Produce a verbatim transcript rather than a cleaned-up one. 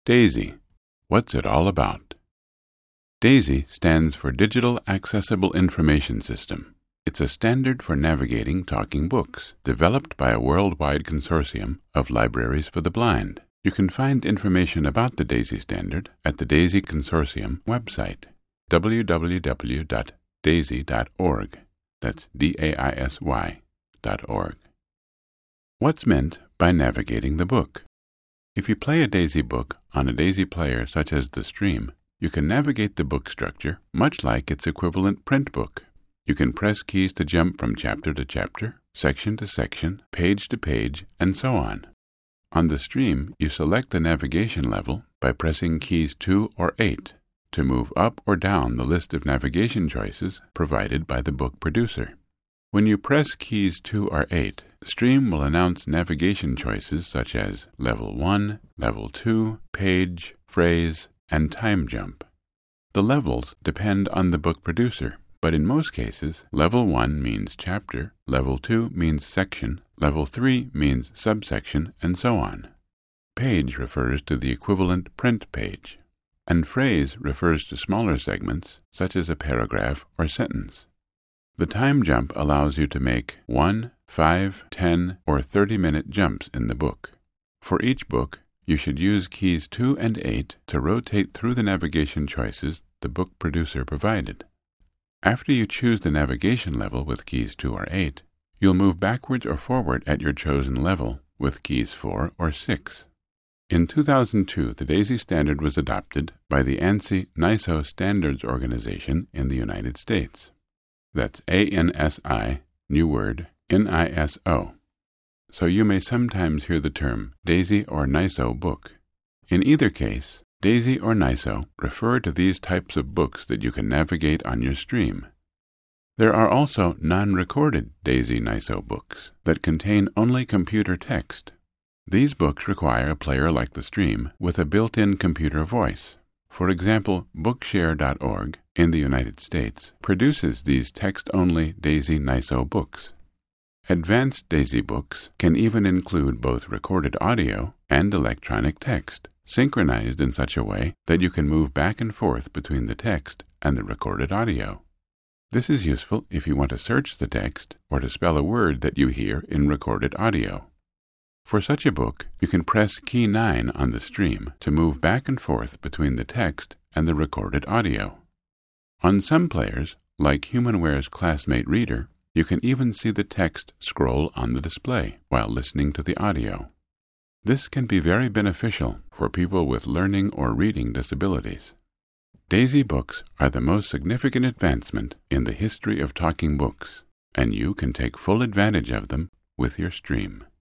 DAISY. What's it all about? DAISY stands for Digital Accessible Information System. It's a standard for navigating talking books, developed by a worldwide consortium of libraries for the blind. You can find information about the DAISY standard at the DAISY Consortium website, w w w dot daisy dot org. That's D A I S Y dot org. What's meant by navigating the book? If you play a DAISY book on a DAISY player such as the Stream, you can navigate the book structure much like its equivalent print book. You can press keys to jump from chapter to chapter, section to section, page to page, and so on. On the Stream, you select the navigation level by pressing keys two or eight to move up or down the list of navigation choices provided by the book producer. When you press keys two or eight, Stream will announce navigation choices such as Level one, Level two, Page, Phrase, and Time Jump. The levels depend on the book producer, but in most cases, Level one means chapter, Level two means section, Level three means subsection, and so on. Page refers to the equivalent print page, and Phrase refers to smaller segments such as a paragraph or sentence. The time jump allows you to make one, five, ten, or thirty-minute jumps in the book. For each book, you should use keys two and eight to rotate through the navigation choices the book producer provided. After you choose the navigation level with keys two or eight, you'll move backwards or forward at your chosen level with keys four or six. In two thousand two, the DAISY standard was adopted by the ANSI NISO Standards Organization in the United States. That's A N S I, new word, N I S O. So you may sometimes hear the term DAISY or NISO book. In either case, DAISY or NISO refer to these types of books that you can navigate on your Stream. There are also non-recorded DAISY NISO books that contain only computer text. These books require a player like the Stream with a built-in computer voice. For example, Bookshare dot org in the United States produces these text-only DAISY NISO books. Advanced DAISY books can even include both recorded audio and electronic text, synchronized in such a way that you can move back and forth between the text and the recorded audio. This is useful if you want to search the text or to spell a word that you hear in recorded audio. For such a book, you can press key nine on the Stream to move back and forth between the text and the recorded audio. On some players, like HumanWare's Classmate Reader, you can even see the text scroll on the display while listening to the audio. This can be very beneficial for people with learning or reading disabilities. DAISY books are the most significant advancement in the history of talking books, and you can take full advantage of them with your Stream.